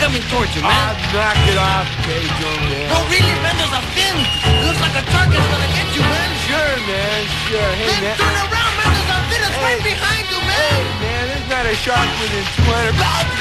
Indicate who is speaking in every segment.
Speaker 1: coming towards you, man.
Speaker 2: Knock it off, Pedro, man.
Speaker 1: No, really, man, there's a fin. It looks like a shark is gonna get you, man.
Speaker 2: Sure, man, sure. Hey,
Speaker 1: Man,
Speaker 2: man.
Speaker 1: turn around, man, there's a fin. It's right behind you, man.
Speaker 2: Hey, man, there's not a shark within 200.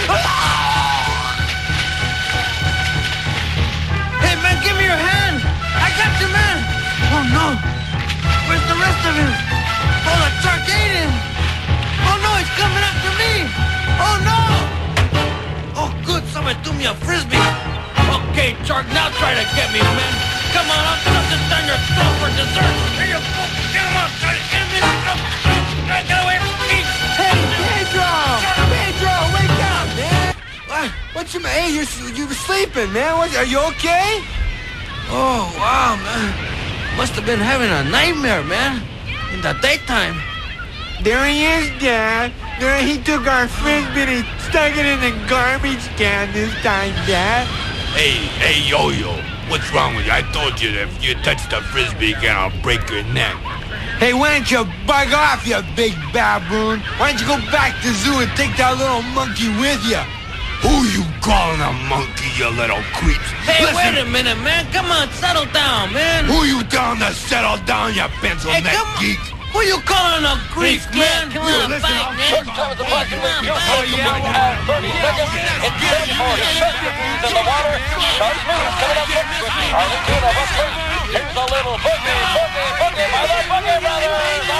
Speaker 1: Hey, man, give me your hand. I got you, man. Oh, no. Where's the rest of him? Oh, the shark ate him. Oh, no, he's coming after me. Oh, no. Oh, good, somebody threw me a frisbee. Okay, shark, now try to get me, man. Come on, I'll stuff this down your throat for dessert. Here you go. Get him up. Try to get him in the throat. Get away from me.
Speaker 2: Hey, Pedro! Pedro, wake up, man! What's your... Hey, you're sleeping, man. Are you okay?
Speaker 1: Oh, wow, man. Must have been having a nightmare, man. In the daytime.
Speaker 2: There he is, Dad. There he took our frisbee and he stuck it in the garbage can this time, Dad.
Speaker 3: Hey, Yo-Yo. What's wrong with you? I told you that if you touch the frisbee again, I'll break your neck.
Speaker 2: Hey, why don't you bug off, you big baboon? Why don't you go back to the zoo and take that little monkey with you?
Speaker 3: Who you calling a monkey, you little creeps?
Speaker 1: Hey,
Speaker 3: Listen,
Speaker 1: wait a minute, man. Come on, settle down, man.
Speaker 3: who you telling to settle down, you pencil
Speaker 1: Hey,
Speaker 3: neck
Speaker 1: come on.
Speaker 3: geek?
Speaker 1: Who you calling a Greek, man? Come on,
Speaker 3: listen,
Speaker 1: fight,
Speaker 3: I'll
Speaker 1: man.
Speaker 3: check
Speaker 4: Time is
Speaker 1: Hey,
Speaker 4: approximately
Speaker 1: come on,
Speaker 4: 2
Speaker 1: fight.
Speaker 4: and 30 seconds. It's set for Chesterfield in the water. Shark News coming up next with Charlie Tuna. But first, here's a little boogie by the Boogie Brothers.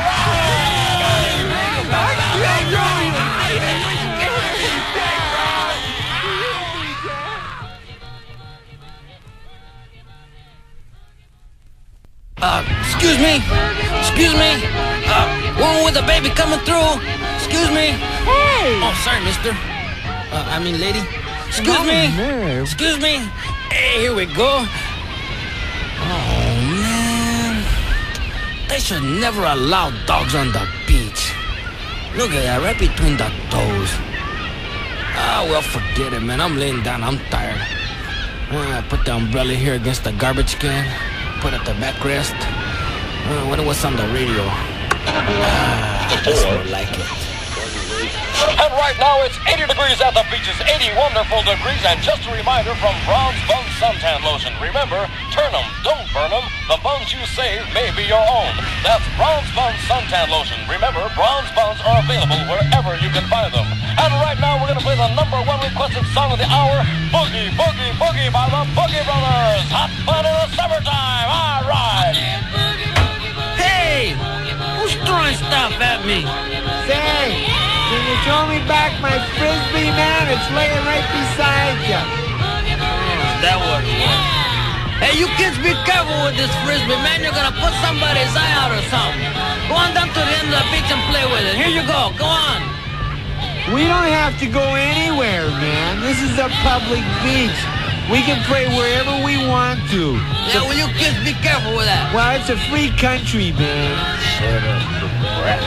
Speaker 1: Excuse me. Excuse me. Woman with a baby coming through. Excuse me.
Speaker 5: Hey!
Speaker 1: Oh, sorry, mister. I mean, lady. Excuse me. Excuse me. Hey, here we go. Oh, man. They should never allow dogs on the beach. Look at that, right between the toes. Ah, well, forget it, man. I'm laying down. I'm tired. Put the umbrella here against the garbage can. Put it at the backrest. Wonder what's on the radio. This more like it.
Speaker 4: And right now it's 80 degrees at the beaches, 80 wonderful degrees. And just a reminder from Bronze Buns Suntan Lotion. Remember, turn them, don't burn them. The buns you save may be your own. That's Bronze Buns Suntan Lotion. Remember, Bronze Buns are available wherever you can find them. And right now we're going to play the #1 requested song of the hour, Boogie, Boogie, Boogie by the Boogie Brothers. Hot fun in the summertime. All right.
Speaker 1: Hey! Who's throwing stuff at me?
Speaker 2: Say, can you throw me back my frisbee, man? It's laying right beside you.
Speaker 1: That was one. Hey, you kids, be careful with this frisbee, man. You're gonna put somebody's eye out or something. Go on down to the end of the beach and play with it. Here you go. Go on.
Speaker 2: We don't have to go anywhere, man. This is a public beach. We can play wherever we want to.
Speaker 1: Yeah, well, you kids, be careful with that.
Speaker 2: Well, it's a free country, man.
Speaker 1: Shut up, crap.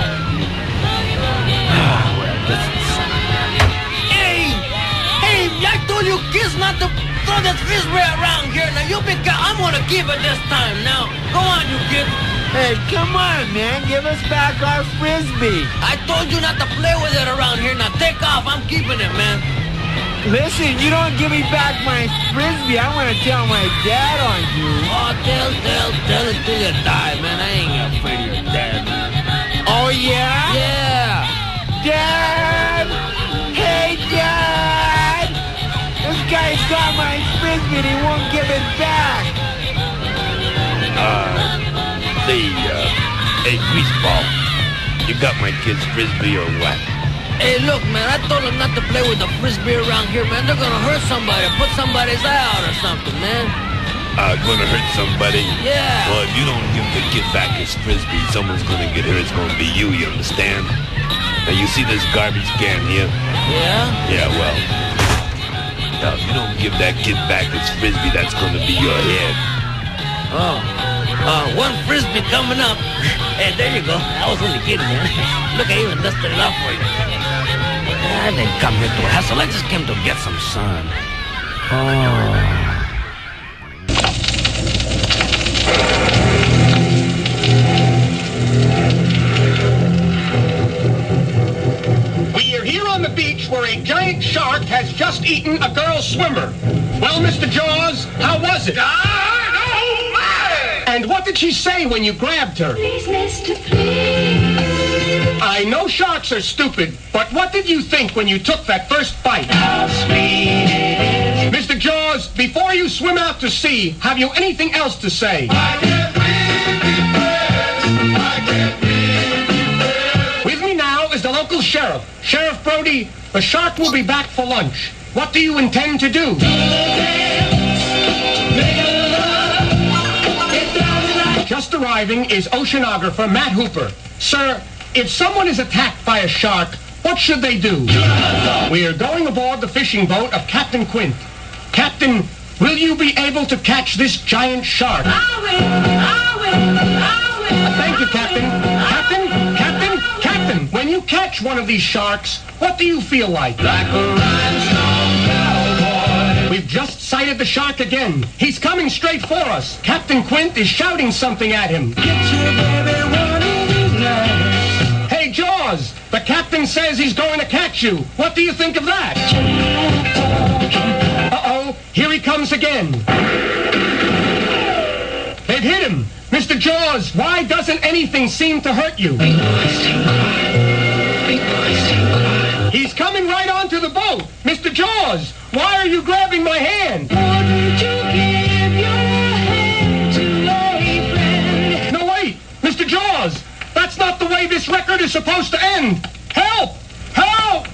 Speaker 1: Hey! Hey, I told you kids not to throw this frisbee around here. Now, you be careful. I'm gonna keep it this time. Now, go on, you kids.
Speaker 2: Hey, come on, man. Give us back our frisbee.
Speaker 1: I told you not to play with it around here. Now, take off. I'm keeping it, man.
Speaker 2: Listen, you don't give me back my frisbee, I'm gonna tell my dad on you.
Speaker 1: Oh, tell it till you die, man. I ain't afraid of your dad, man.
Speaker 2: Oh, yeah?
Speaker 1: Yeah.
Speaker 2: Dad! Hey, Dad! This guy's got my frisbee and he won't give it back.
Speaker 3: Hey, Greaseball, you got my kid's frisbee or what?
Speaker 1: Hey, look, man, I told him not to play with the frisbee around here, man. They're gonna hurt somebody, put somebody's eye out or something, man.
Speaker 3: Gonna hurt somebody?
Speaker 1: Yeah.
Speaker 3: Well, if you don't give the kid back his frisbee, someone's gonna get hurt. It's gonna be you understand? Now, you see this garbage can here?
Speaker 1: Yeah?
Speaker 3: Yeah, well, now, if you don't give that kid back his frisbee, that's gonna be your head.
Speaker 1: One frisbee coming up. Hey, there you go. I was only kidding, man. Look, I even dusted it off for you. I didn't come here to hassle. I just came to get some sun.
Speaker 6: We are here on the beach where a giant shark has
Speaker 5: has just eaten a girl swimmer. Well, Mr. Jaws, how was it? And what did she say when you grabbed her?
Speaker 6: Please, mister, please.
Speaker 5: I know sharks are stupid, but what did you think when you took that first bite?
Speaker 6: How sweet it is.
Speaker 5: Mr. Jaws, before you swim out to sea, have you anything else to say?
Speaker 6: I can't breathe. I can't breathe.
Speaker 5: With me now is the local sheriff. Sheriff Brody, the shark will be back for lunch. What do you intend to do? Just arriving is oceanographer Matt Hooper. Sir, if someone is attacked by a shark, what should they do? We are going aboard the fishing boat of Captain Quint. Captain, will you be able to catch this giant shark?
Speaker 6: I will.
Speaker 5: Thank you, Captain. Captain, when you catch one of these sharks, what do you feel like?
Speaker 6: Like a rhinestone cowboy.
Speaker 5: We've just sighted the shark again. He's coming straight for us. Captain Quint is shouting something at him.
Speaker 6: Get your baby one of these nights.
Speaker 5: Hey, Jaws, the captain says he's going to catch you. What do you think of that? Uh-oh, here he comes again. They've hit him. Mr. Jaws, why doesn't anything seem to hurt you? He's coming right onto the boat. Mr. Jaws, why are you grabbing my hand?
Speaker 6: Wouldn't you give your hand to a friend?
Speaker 5: No, wait. Mr. Jaws, that's not the way this record is supposed to end. Help! Help!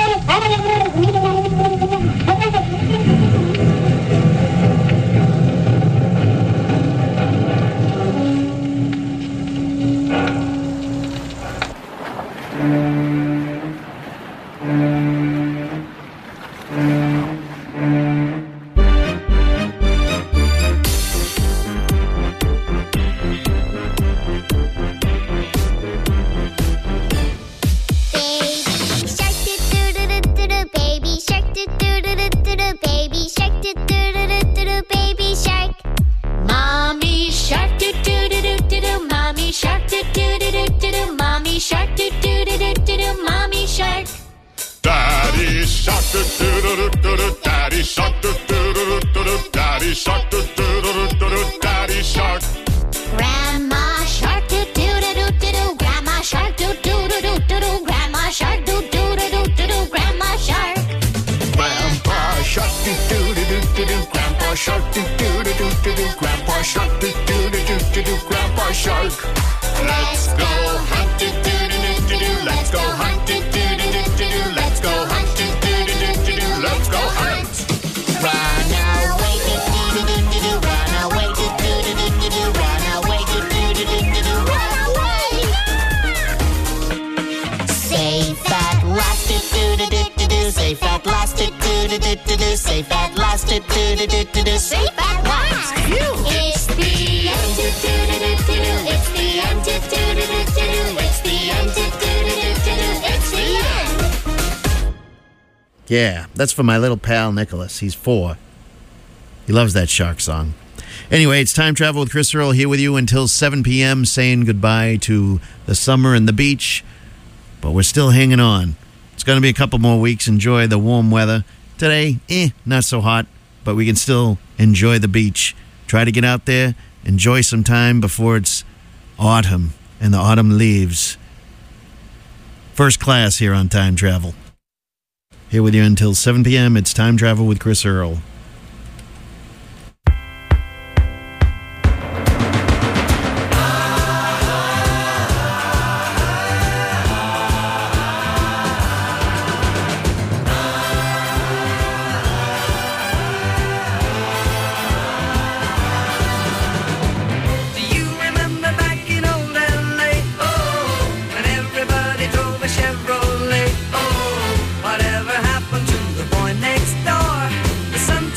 Speaker 7: Daddy shark, do-do-do-do-do, Daddy shark, do-do-do-do-do, Daddy shark, do-do-do-do-do, Daddy shark.
Speaker 8: Grandma shark, do-do-do-do-do, Grandma shark, do-do-do-do-do, Grandma shark, do-do-do-do-do, Grandma shark.
Speaker 7: Grandpa shark, do-do-do-do-do, Grandpa shark, do-do-do-do-do, Grandpa shark, do-do-do-do-do, Grandpa shark. Let's go hunt, do-do-do-do-do, let's go hunt, do-do-do-do-do, let's go hunt, do-do-do-do-do, let's go hunt.
Speaker 8: Run away, do-do-do-do-do, run away, do-do-do-do-do, run away, do-do-do-do-do, run away. Safe at last, do-do-do-do-do, safe at last, do-do-do-do-do, safe at last, do-do-do-do-do, safe at last. It's the end, do-do-do-do-do, it's the end, do-do-do-do-do, it's the end, do-do-do-do-do, it's the end.
Speaker 9: Yeah, that's for my little pal Nicholas. He's 4. He loves that shark song. Anyway, it's Time Travel with Chris Earl here with you until 7 p.m. saying goodbye to the summer and the beach. But we're still hanging on. It's going to be a couple more weeks. Enjoy the warm weather. Today, not so hot, but we can still enjoy the beach. Try to get out there, enjoy some time before it's autumn and the autumn leaves. First class here on Time Travel. Here with you until 7 p.m. It's Time Travel with Chris Earl.
Speaker 10: Whatever happened to the boy next door? The sun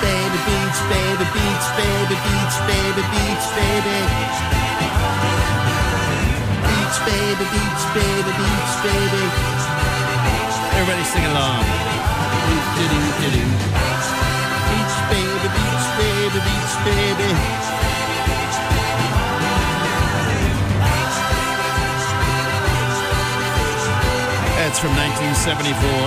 Speaker 9: baby, beach, baby, beach, baby, beach, baby, beach, baby. Beach, baby, beach, baby, beach, baby. Everybody sing along. Beach, baby, beach, baby, beach, baby. That's from 1974.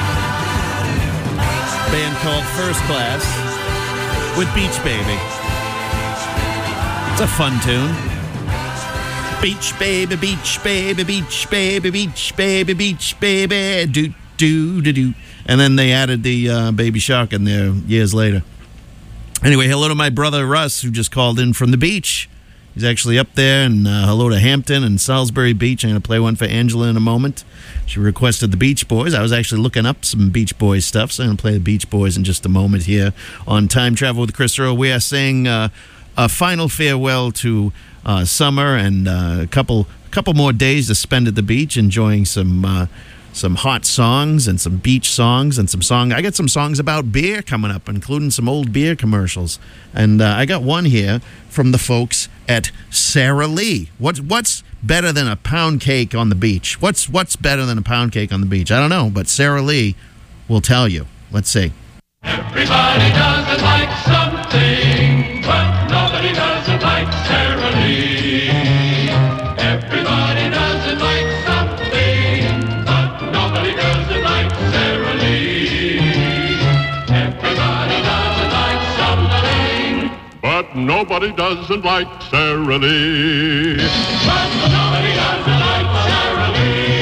Speaker 9: Band called First Class with Beach Baby. It's a fun tune. Beach baby, beach baby, beach baby, beach baby, beach baby, do do do do. And then they added the Baby Shark in there years later. Anyway, hello to my brother Russ, who just called in from the beach. He's actually up there, and hello to Hampton and Salisbury Beach. I'm going to play one for Angela in a moment. She requested the Beach Boys. I was actually looking up some Beach Boys stuff, so I'm going to play the Beach Boys in just a moment here on Time Travel with Chris Earl. We are saying a final farewell to summer and a couple more days to spend at the beach, enjoying some hot songs and some beach songs and some songs. I got some songs about beer coming up, including some old beer commercials. And I got one here from the folks at Sara Lee. What's better than a pound cake on the beach? What's better than a pound cake on the beach? I don't know, but Sara Lee will tell you. Let's see.
Speaker 6: Everybody doesn't like something, but nobody doesn't like Sara Lee. Everybody doesn't like something, but nobody doesn't like Sara Lee. Everybody doesn't like something, but nobody doesn't like Sara Lee. But nobody doesn't like Sara Lee.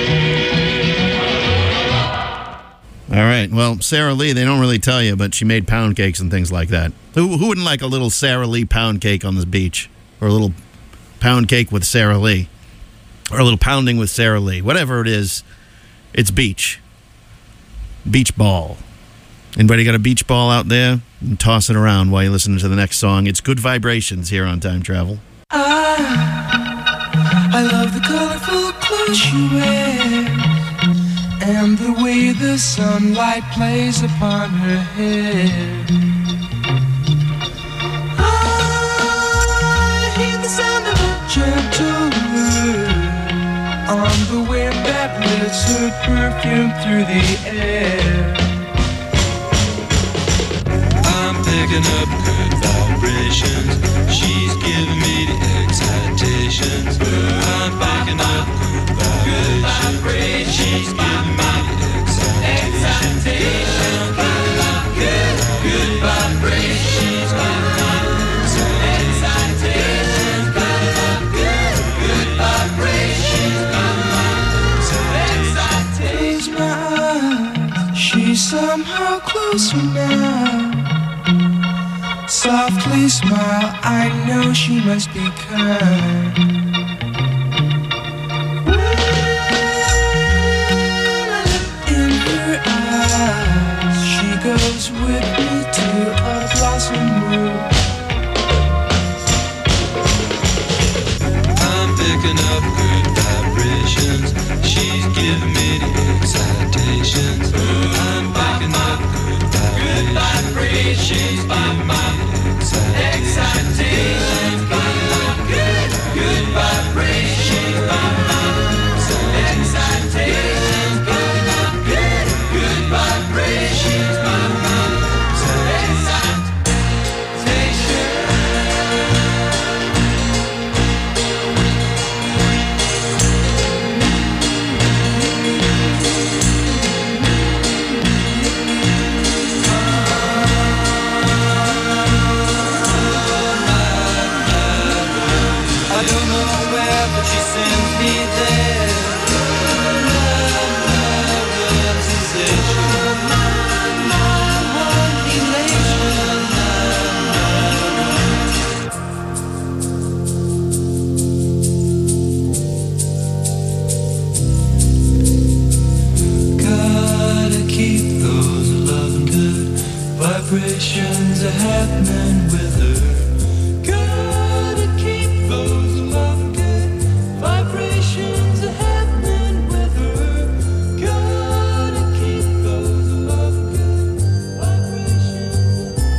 Speaker 9: All right. Well, Sara Lee, they don't really tell you, but she made pound cakes and things like that. Who wouldn't like a little Sara Lee pound cake on the beach? Or a little pound cake with Sara Lee? Or a little pounding with Sara Lee? Whatever it is, it's beach. Beach ball. Anybody got a beach ball out there? And toss it around while you listen to the next song. It's Good Vibrations here on Time Travel.
Speaker 10: I love the colorful clothes she wears and the way the sunlight plays upon her hair. I hear the sound of a gentle word on the wind that lifts her perfume through the air. I'm picking up good vibrations. She's giving me the excitations. I'm picking up good vibrations. She's giving me the excitations. Good vibrations. She's giving me the excitations. Good vibrations. Close my eyes. She's somehow closer now. Softly smile, I know she must be kind. In her eyes, she goes with me to a blossom room. I'm picking up good vibrations. She's giving me the excitations. I'm picking up good vibrations. She's giving me excitations, good vibrations, excitations, good vibrations, I don't know where, but she sends me there. Love, sensation. Elation. Gotta keep those loving good vibrations are happening with her. Gotta keep those loving good vibrations are happening with her. Gotta keep those loving good vibrations.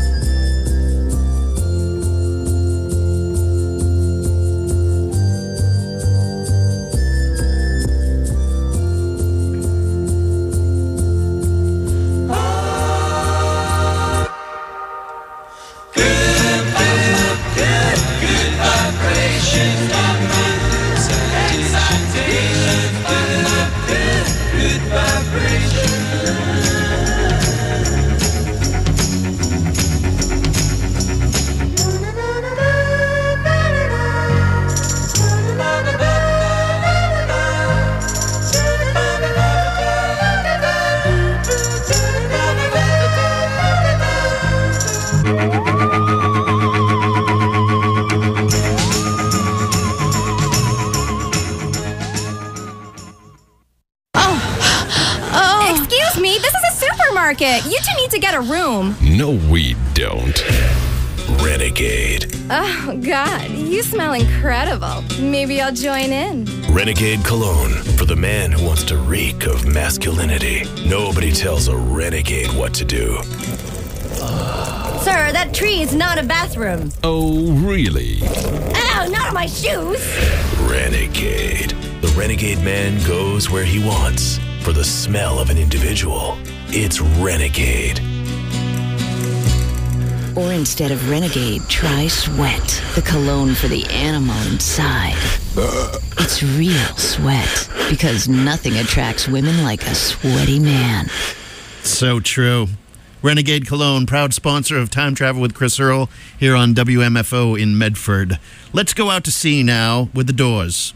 Speaker 11: it. You two need to get a room.
Speaker 12: No, we don't. Renegade.
Speaker 11: Oh, God. You smell incredible. Maybe I'll join in.
Speaker 12: Renegade Cologne for the man who wants to reek of masculinity. Nobody tells a renegade what to do.
Speaker 13: Sir, that tree is not a bathroom.
Speaker 12: Oh, really?
Speaker 13: Ow, not on my shoes.
Speaker 12: Renegade. The renegade man goes where he wants for the smell of an individual. It's Renegade.
Speaker 14: Or instead of Renegade, try Sweat, the cologne for the animal inside. It's real sweat, because nothing attracts women like a sweaty man.
Speaker 9: So true. Renegade Cologne, proud sponsor of Time Travel with Chris Earl here on WMFO in Medford. Let's go out to sea now with the Doors.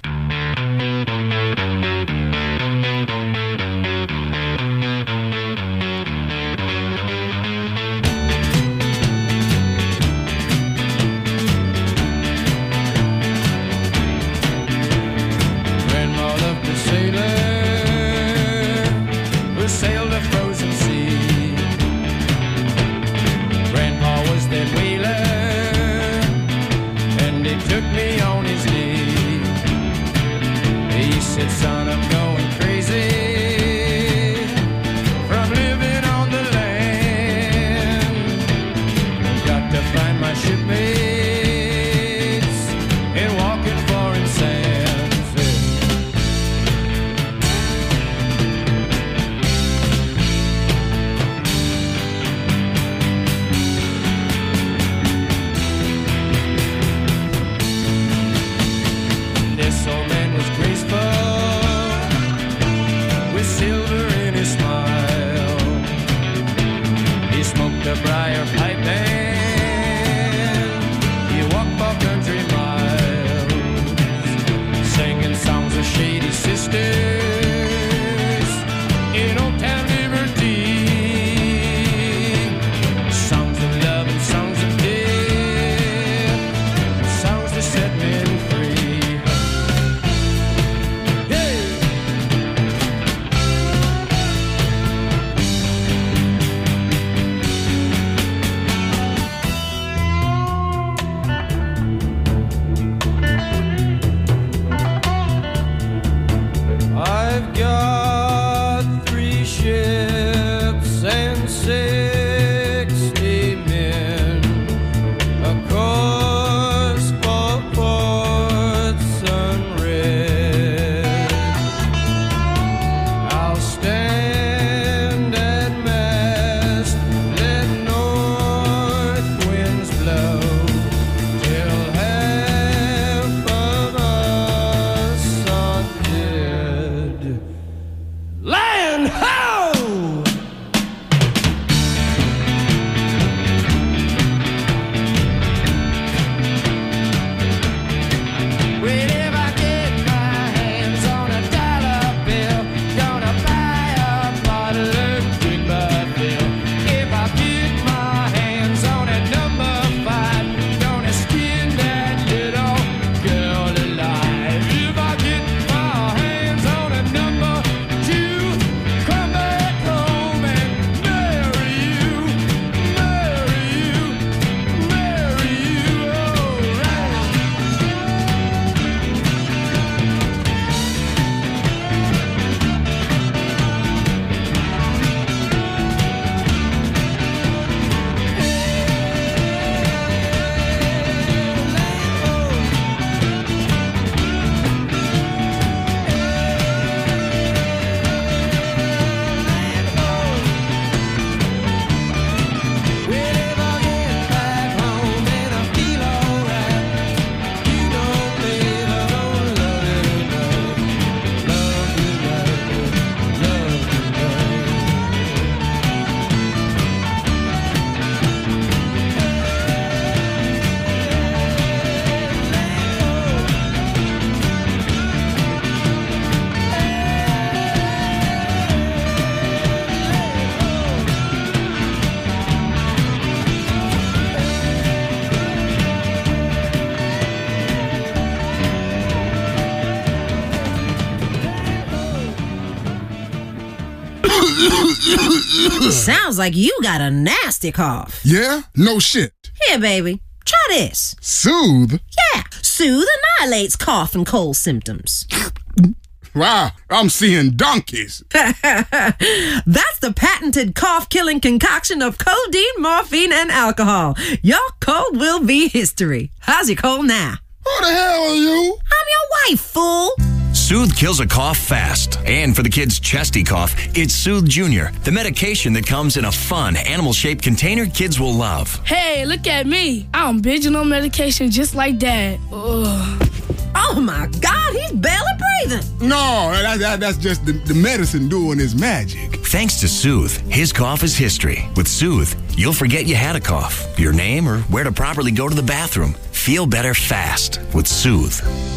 Speaker 15: Sounds like you got a nasty cough.
Speaker 16: Yeah? No shit.
Speaker 15: Here, baby. Try this.
Speaker 16: Soothe?
Speaker 15: Yeah. Soothe annihilates cough and cold symptoms.
Speaker 16: Wow, I'm seeing donkeys.
Speaker 15: That's the patented cough-killing concoction of codeine, morphine, and alcohol. Your cold will be history. How's your cold now?
Speaker 16: Who the hell are you?
Speaker 15: I'm your wife, fool.
Speaker 17: Soothe kills a cough fast. And for the kids' chesty cough, it's Soothe Junior, the medication that comes in a fun, animal-shaped container kids will love.
Speaker 18: Hey, look at me. I'm binging on medication just like Dad. Ugh.
Speaker 15: Oh, my God, he's barely breathing.
Speaker 16: No, that's just the medicine doing its magic.
Speaker 17: Thanks to Soothe, his cough is history. With Soothe, you'll forget you had a cough, your name, or where to properly go to the bathroom. Feel better fast with Soothe.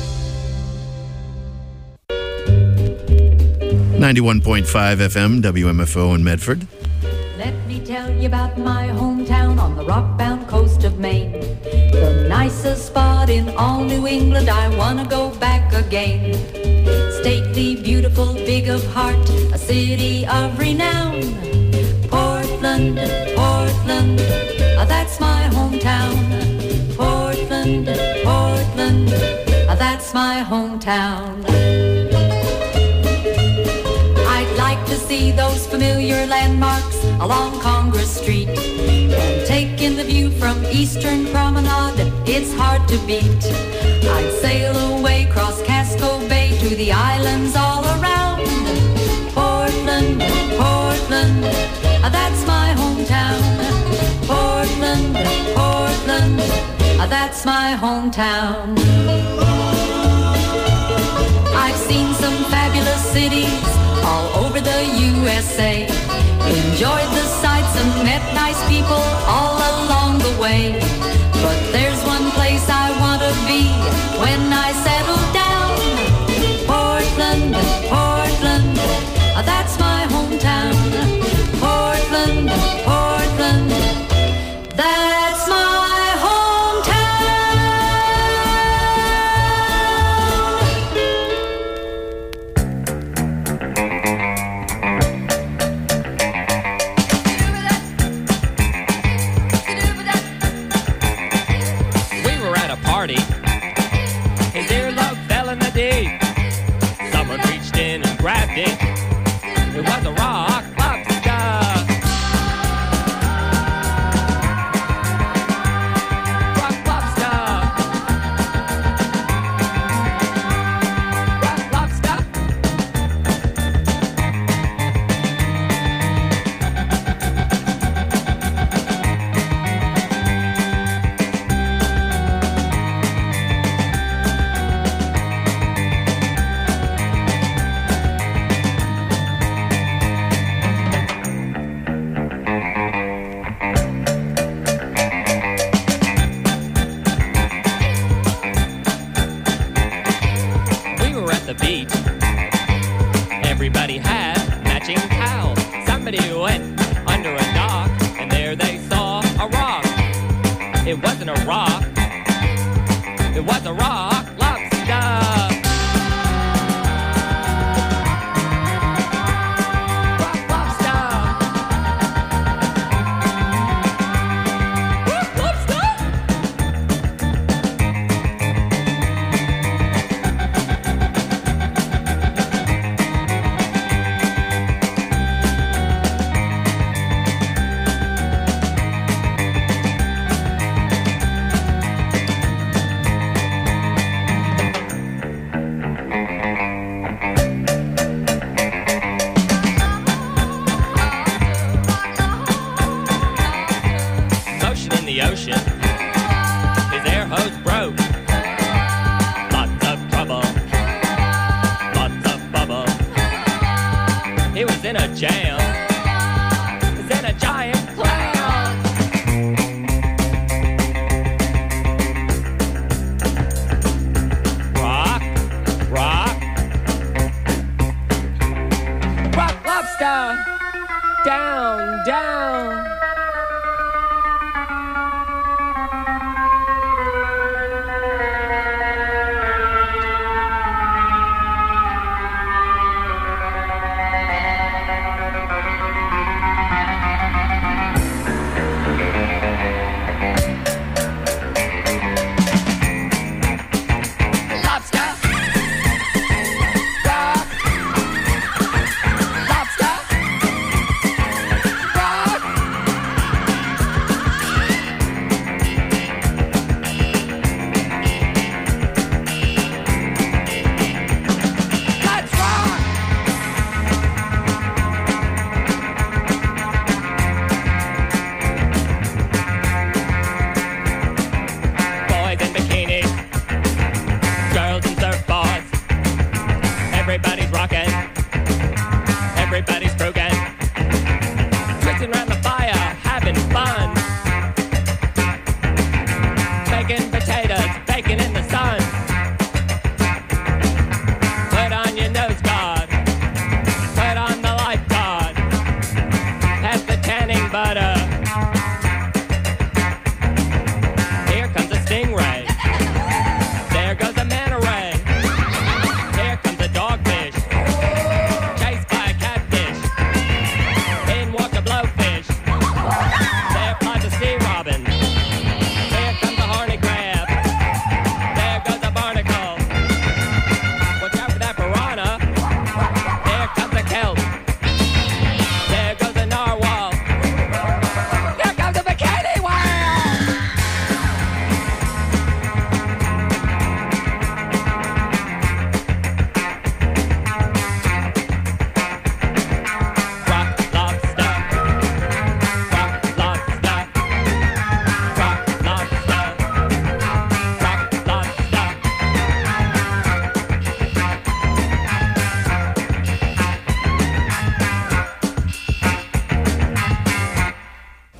Speaker 9: 91.5 FM, WMFO in Medford.
Speaker 19: Let me tell you about my hometown on the rock-bound coast of Maine. The nicest spot in all New England, I want to go back again. Stately, beautiful, big of heart, a city of renown. Portland, Portland, that's my hometown. Portland, Portland, that's my hometown. I'd like to see those familiar landmarks along Congress Street, and take in the view from Eastern Promenade, it's hard to beat. I'd sail away across Casco Bay to the islands all around. Portland, Portland, that's my hometown. Portland, Portland, that's my hometown. I've seen some fabulous cities all over the USA. Enjoyed the sights and met nice people all along the way. But there's one place I want to be when I settle down. Portland, Portland, that's my hometown. Portland, Portland, that's my
Speaker 20: Hey, dear love fell in the deep. Someone reached in and grabbed it. It was a rock lobster. Rock lobster. Rock lobster. The beach. Everybody had matching towels. Somebody went under a dock, and there they saw a rock. It wasn't a rock. It was a rock lobster.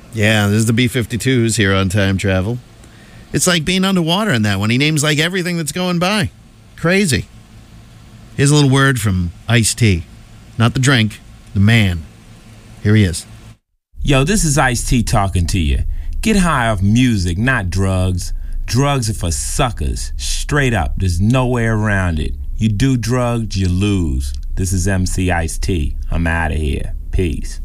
Speaker 9: Yeah, this is the B-52s here on Time Travel. It's like being underwater in that one. He names like everything that's going by. Crazy. Here's a little word from Ice-T. Not the drink, the man. Here he is.
Speaker 21: Yo, this is Ice-T talking to you. Get high off music, not drugs. Drugs are for suckers. Straight up. There's no way around it. You do drugs, you lose. This is MC Ice-T. I'm out of here. Peace.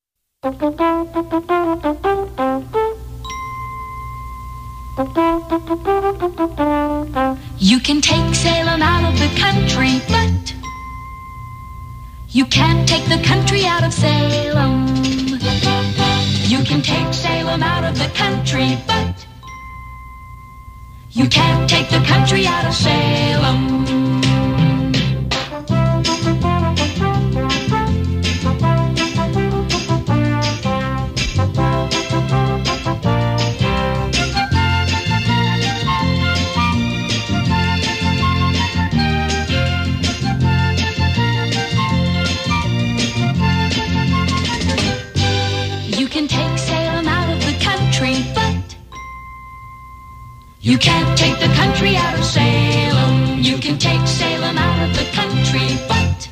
Speaker 6: You can take Salem out of the country, but you can't take the country out of Salem. You can take Salem out of the country, but you can't take the country out of Salem. You can't take the country out of Salem. You can take Salem out of the country, but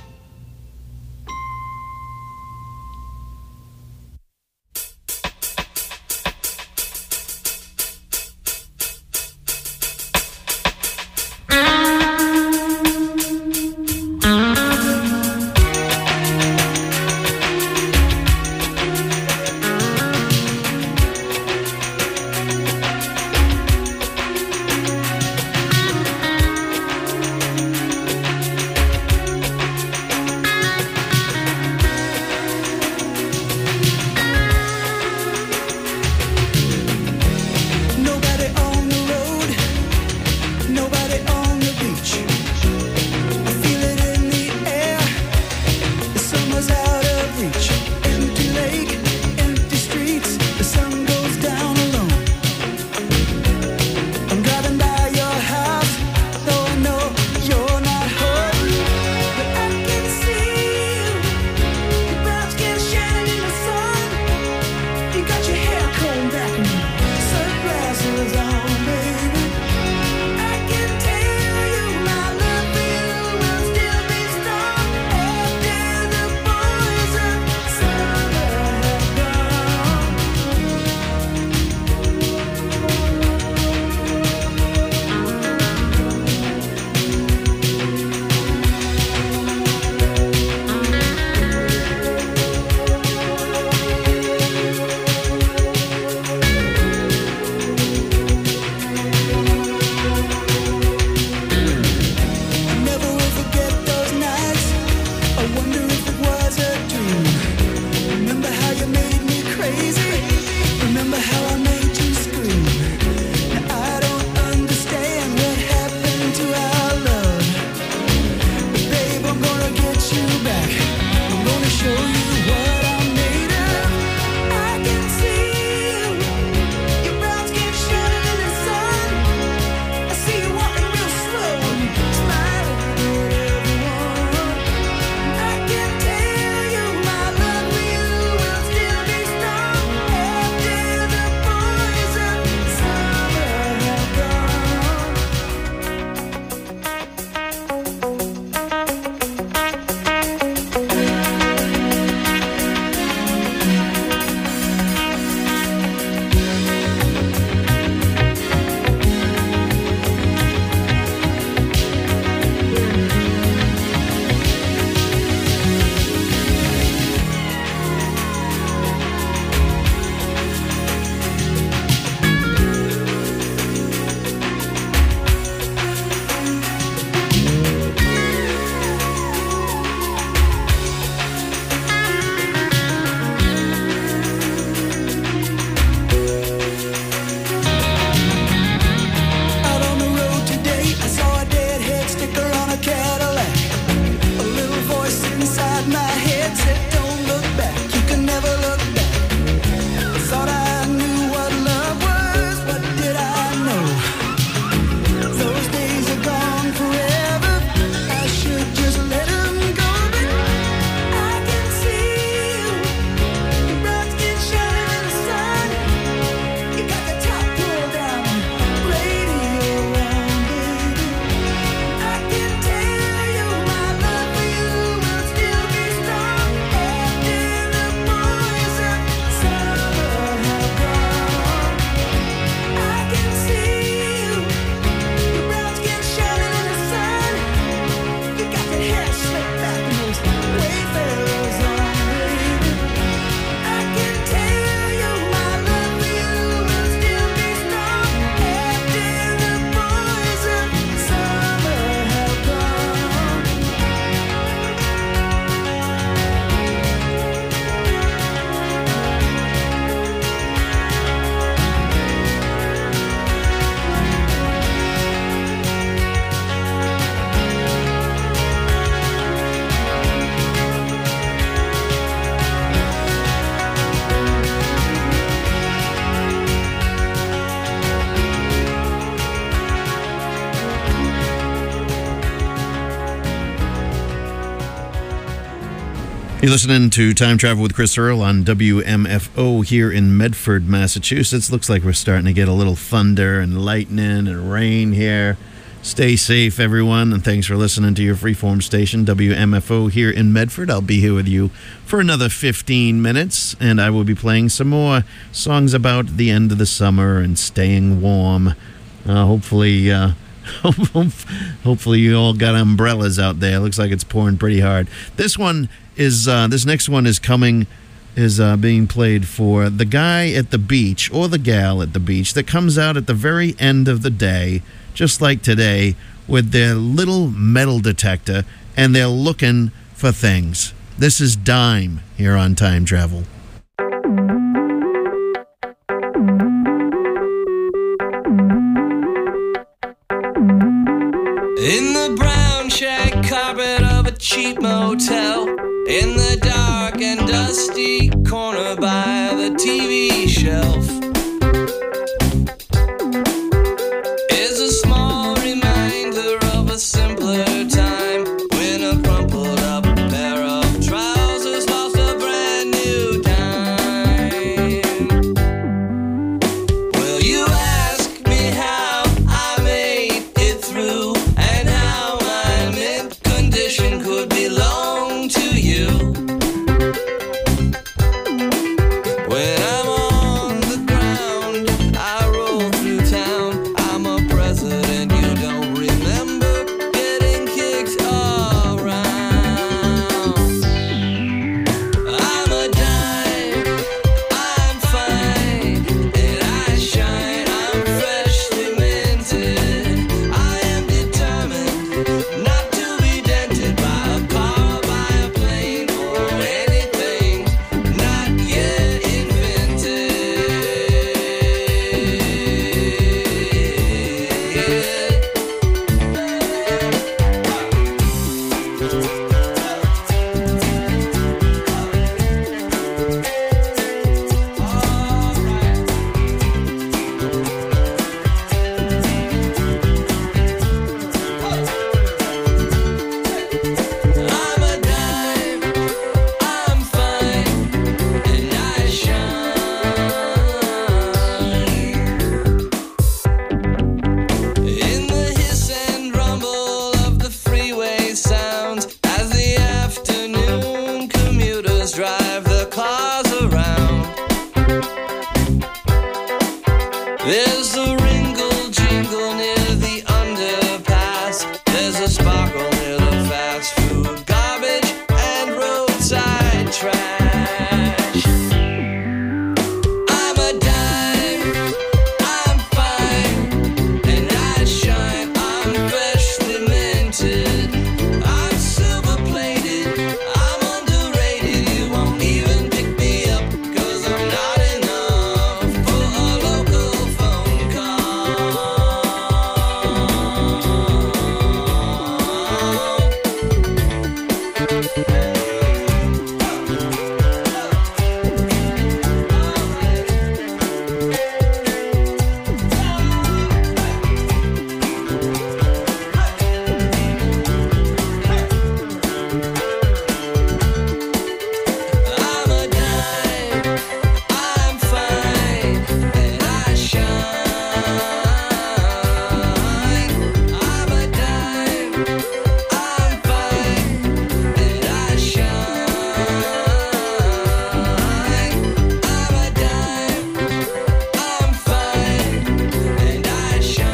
Speaker 9: You're listening to Time Travel with Chris Earl on WMFO here in Medford, Massachusetts. Looks like we're starting to get a little thunder and lightning and rain here. Stay safe, everyone, and thanks for listening to your freeform station, WMFO here in Medford. I'll be here with you for another 15 minutes, and I will be playing some more songs about the end of the summer and staying warm. Hopefully you all got umbrellas out there. Looks like it's pouring pretty hard. This next one is being played for the guy at the beach or the gal at the beach that comes out at the very end of the day, just like today, with their little metal detector and they're looking for things. This is Dime here on Time Travel.
Speaker 10: In the brown shag carpet of a cheap motel, in the dark and dusty corner by the TV shelf, is a small reminder of a simpler time when a crumpled up pair of trousers lost a brand new dime. Will you ask me how I made it through and how my mint condition could belong to you? When I'm on the ground, I roll through town. I'm a president you don't remember getting kicked around. I'm a dime, I'm fine, and I shine. I'm freshly minted. I am determined not to be dented by a car, by a plane, or anything not yet invented. I'm a dime, I'm fine, and I shine. In the hiss and rumble of the freeway sounds as the afternoon commuters drive their cars around, there's a ringle jingle near the underpass. There's a sparkle near the fast food garbage and roadside trash. I'm a dime, I'm fine, and I shine. I'm freshly minted. I'm silver plated. I'm underrated. You won't even pick me up 'cause I'm not enough for a local phone call. I'm a dime, I'm fine, and I shine. I'm a dime, I'm fine, and I shine. I'm a dime, I'm fine, and I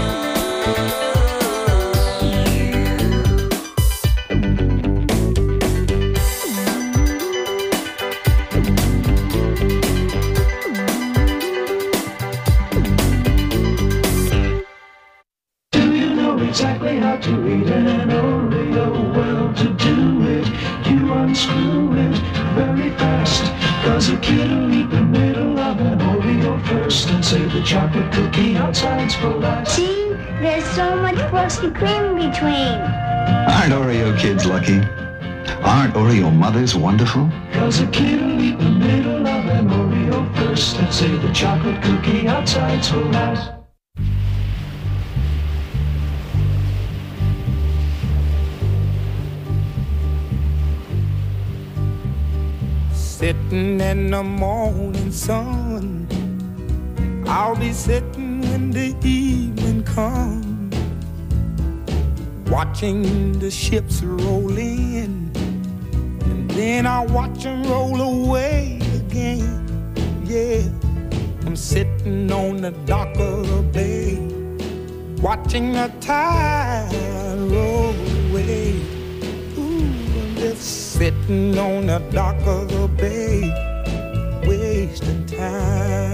Speaker 10: Do you know exactly how to read an Oreo? Well, to do it, you unscrew it very fast. 'Cause a kid will eat the middle of an Oreo first and save the chocolate cookie outside's for last.
Speaker 4: See, there's so much frosty cream between.
Speaker 22: Aren't Oreo kids lucky? Aren't Oreo mothers wonderful?
Speaker 10: 'Cause a kid will eat the middle of an Oreo first and save the chocolate cookie outside's for last.
Speaker 2: sitting in the morning sun. I'll be sitting when the evening comes, watching the ships roll in, and then I'll watch them roll away again. Yeah, I'm sitting on the dock of the bay, watching the tide roll away. Ooh, I'm just sitting on the dock of the bay, wasting time.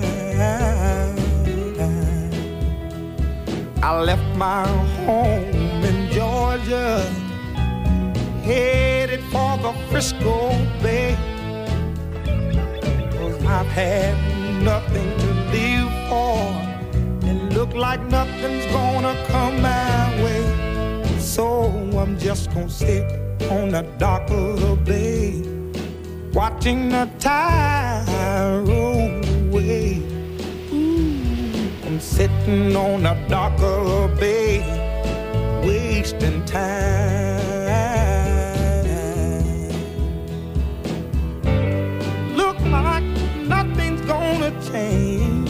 Speaker 2: I left my home in Georgia, headed for the Frisco Bay, 'cause I've had nothing to live for, and look like nothing's gonna come my way. So I'm just gonna sit on the dock of the bay, watching the tide roll away. Ooh, I'm sitting on the dock of the bay, wasting time. Look like nothing's gonna change,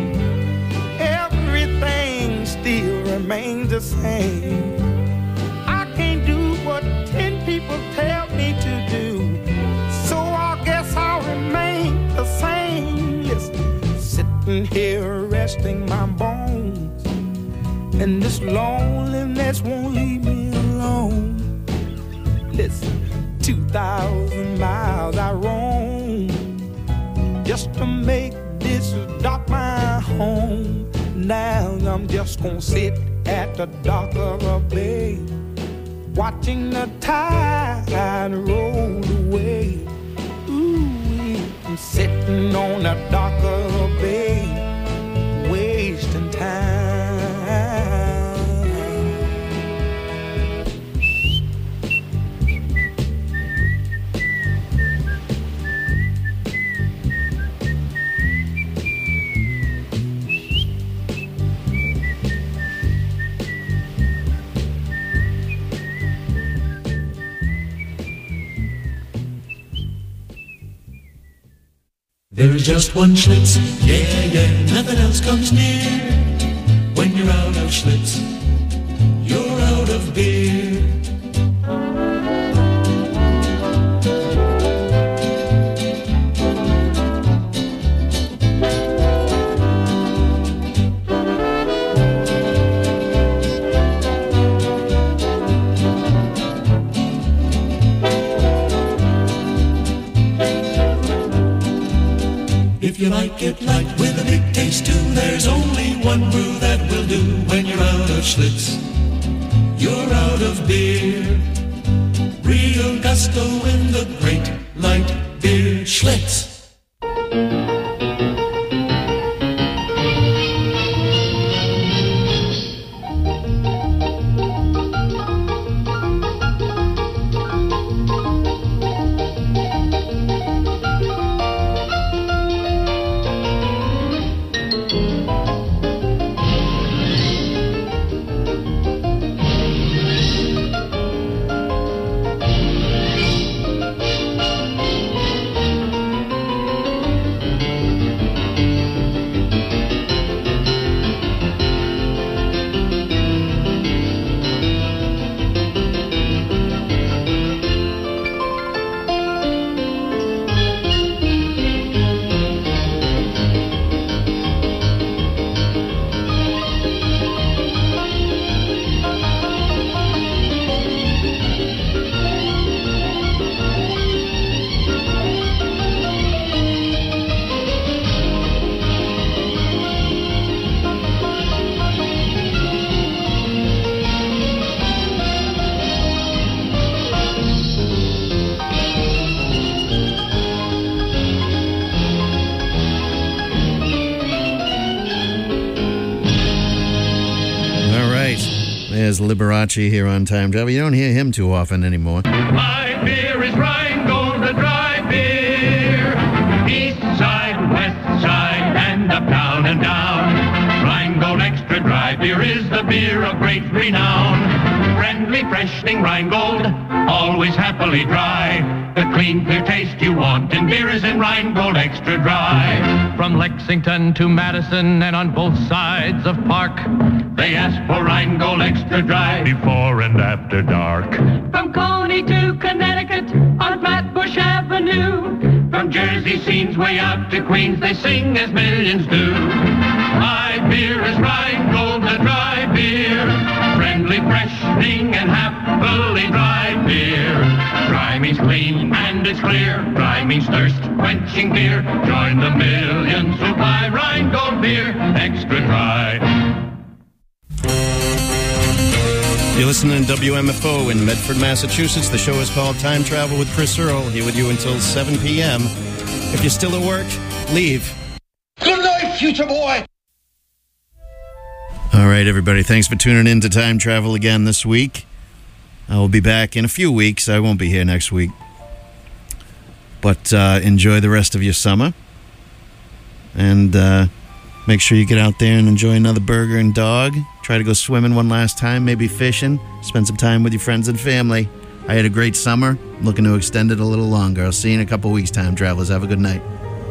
Speaker 2: everything still remains the same. I can't do what 10 people tell me to do, so I guess I'll remain the same. Listen, sitting here resting my bones, and this loneliness won't leave me alone. Listen, 2,000 miles I roam just to make this dock my home. Now I'm just gonna sit at the dock of a bay, watching the tide roll away. Ooh, I'm sitting on the dock of a bay, wasting time.
Speaker 10: There is just one Schlitz, yeah, yeah, nothing else comes near. When you're out of Schlitz, you're out of beer. If you like it light with a big taste too, there's only one brew that will do. When you're out of Schlitz, you're out of beer. Real gusto in the great light beer Schlitz.
Speaker 9: There's Liberace here on Time Travel. You don't hear him too often anymore.
Speaker 3: My beer is Rheingold, the dry beer. East side, west side, and up, down and down. Rheingold Rheingold Extra Dry beer is the beer of great renown. Friendly, freshening Rheingold, always happily dry. The clean, clear taste you want in beer is in Rheingold Extra Dry. From Lexington to Madison and on both sides of Park, they ask for Rheingold Extra Dry before and after dark. From Coney to Connecticut on Flatbush Avenue, from Jersey scenes way out to Queens, they sing as millions do. My beer is Rheingold, the dry beer, friendly, freshening, and happily dry beer. Dry means clean and it's clear. Dry means thirst-quenching beer. Join the millions who buy Rheingold beer Extra Dry.
Speaker 9: You're listening to WMFO in Medford, Massachusetts. The show is called Time Travel with Chris Earl, here with you until 7 p.m. If you're still at work, leave.
Speaker 2: Good night, future boy.
Speaker 9: All right, everybody. Thanks for tuning in to Time Travel again this week. I will be back in a few weeks. I won't be here next week. But enjoy the rest of your summer. And make sure you get out there and enjoy another burger and dog. Try to go swimming one last time, maybe fishing. Spend some time with your friends and family. I had a great summer. Looking to extend it a little longer. I'll see you in a couple weeks, Time Travelers. Have a good night.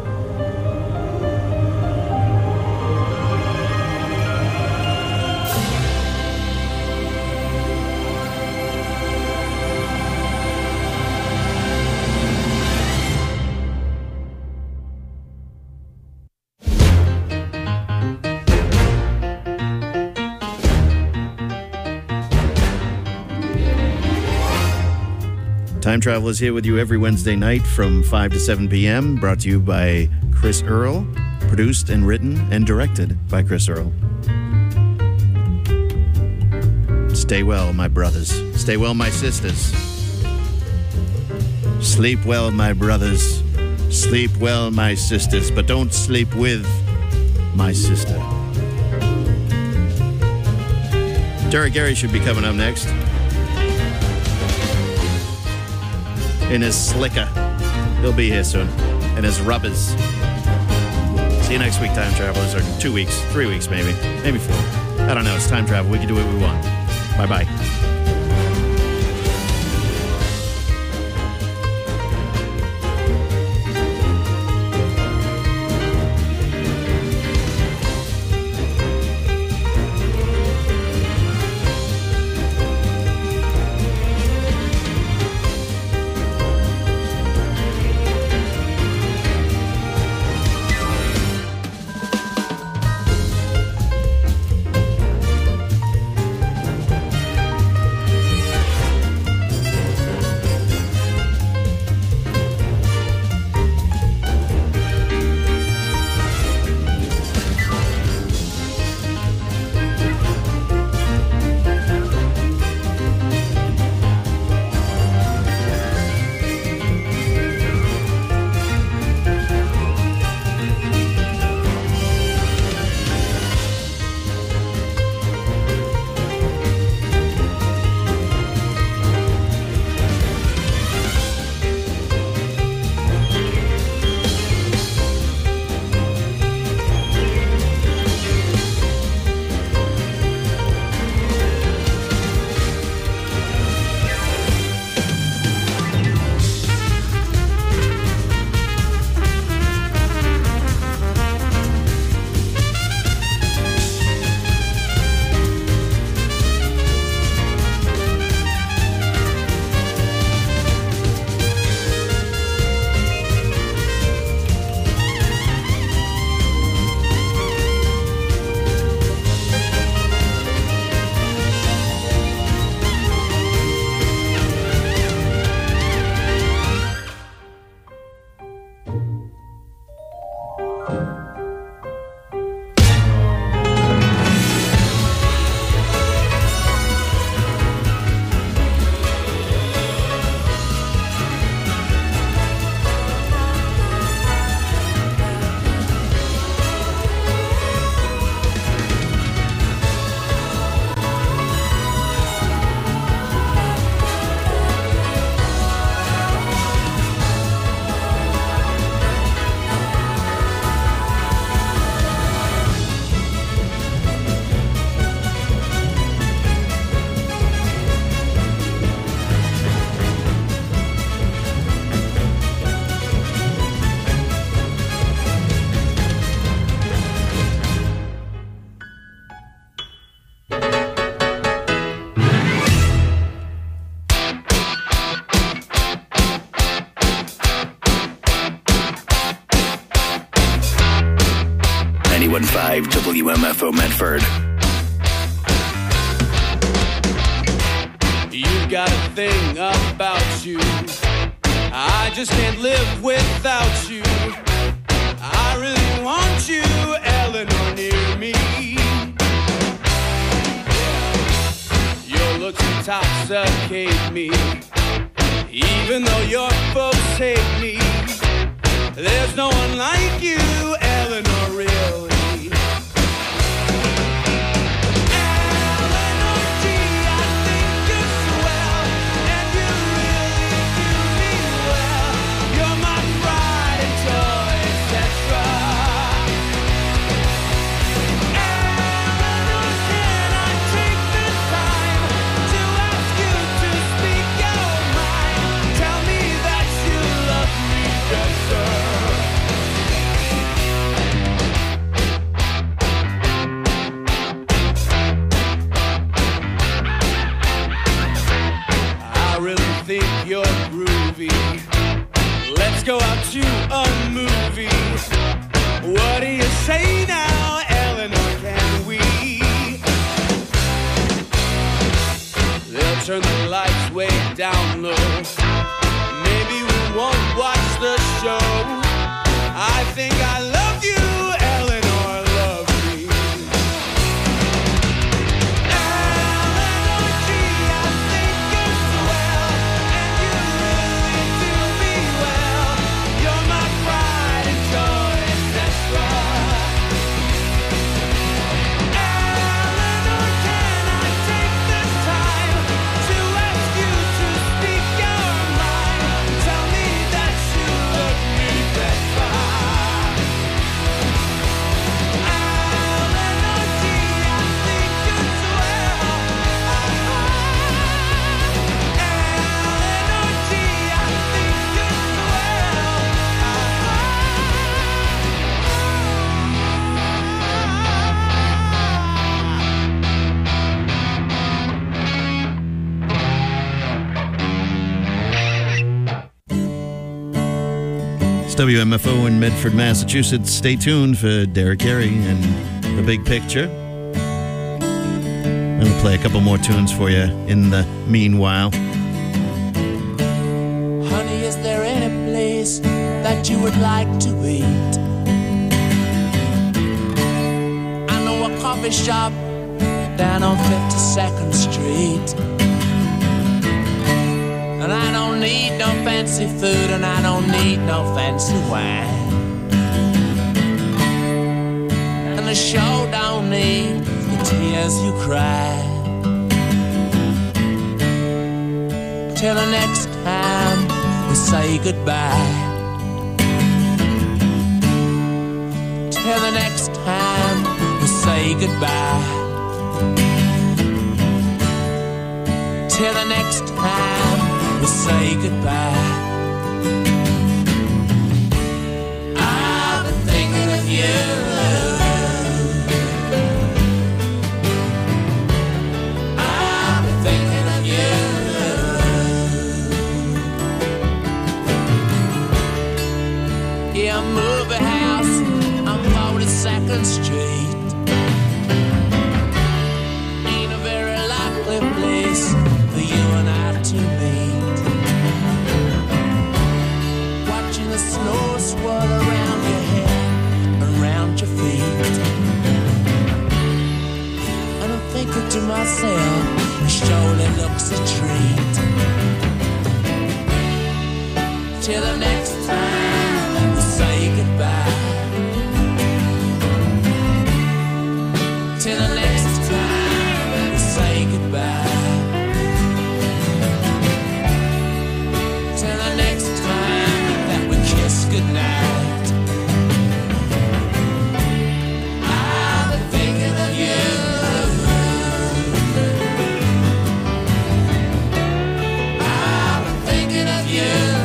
Speaker 9: Time Travel is here with you every Wednesday night from 5 to 7 p.m. Brought to you by Chris Earl. Produced and written and directed by Chris Earl. Stay well, my brothers. Stay well, my sisters. Sleep well, my brothers. Sleep well, my sisters. But don't sleep with my sister. Derek Gary should be coming up next. In his slicker. He'll be here soon. In his rubbers. See you next week, Time Travelers. Or 2 weeks, 3 weeks maybe. Maybe 4. I don't know. It's time travel. We can do what we want. Bye-bye.
Speaker 12: WMFO Medford.
Speaker 1: You got a thing about you. I just can't live without you. I really want you, Eleanor, near me. Your looks intoxicate me. Even though your folks hate me, there's no one like you, Eleanor, really. You're groovy. Let's go out to a movie. What do you say now, Eleanor, can we? They'll turn the lights way down low. Maybe we won't watch the show. I think I love you, Eleanor, love me. Eleanor G, I think you're swell.
Speaker 9: It's WMFO in Medford, Massachusetts. Stay tuned for Derek Carey and The Big Picture. I'm going to play a couple more tunes for you in the meanwhile.
Speaker 5: Honey, is there any place that you would like to eat? I know a coffee shop down on 52nd Street. And I don't need no fancy food, and I don't need no fancy wine. And the show don't need the tears you cry. Till the next time we say goodbye. Till the next time we say goodbye. Till the next time we'll say goodbye. I've been thinking of you. I've been thinking of you. Yeah, a movie house on 42nd Street ain't a very likely place for you and I to meet. Watching the snow swirl around your head, around your feet. And I'm thinking to myself, it surely looks a treat. Till the next time we say goodbye. Till the next time we say goodbye. Till the next time that we kiss goodnight. I've been thinking of you. I've been thinking of you.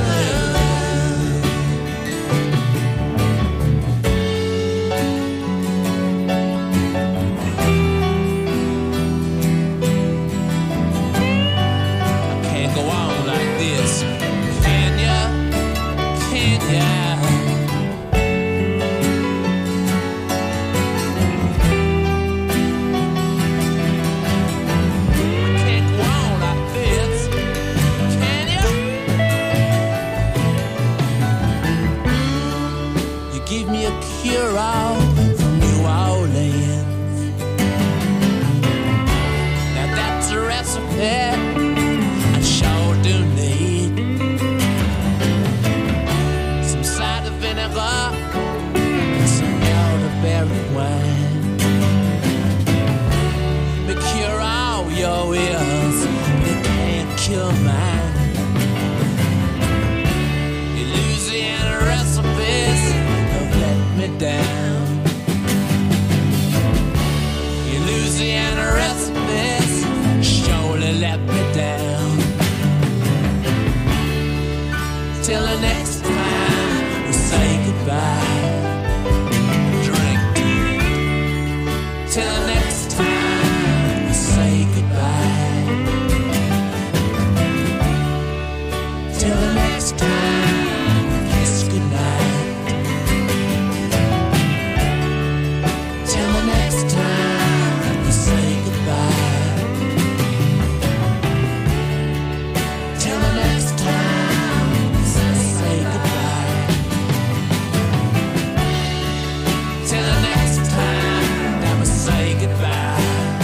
Speaker 5: Till the next time we say goodbye. Drink to it. Till the next time we say goodbye. Till the next time we kiss goodnight. Till the next time we say goodbye. Till the next time we say goodbye. Till the next time that we say goodbye.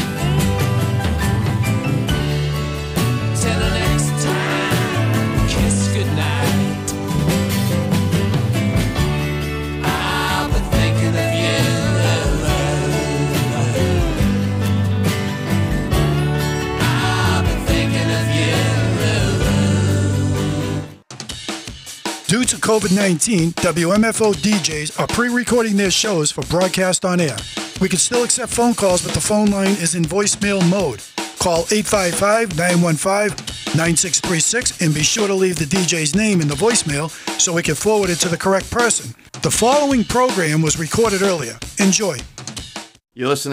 Speaker 5: Till the next time we kiss goodnight. I'll be thinking of you. I'll be thinking of you.
Speaker 7: Due to COVID-19, WMFO DJs are pre-recording their shows for broadcast on air. We can still accept phone calls, but the phone line is in voicemail mode. Call 855-915-9636 and be sure to leave the DJ's name in the voicemail so we can forward it to the correct person. The following program was recorded earlier. Enjoy.
Speaker 9: You're listening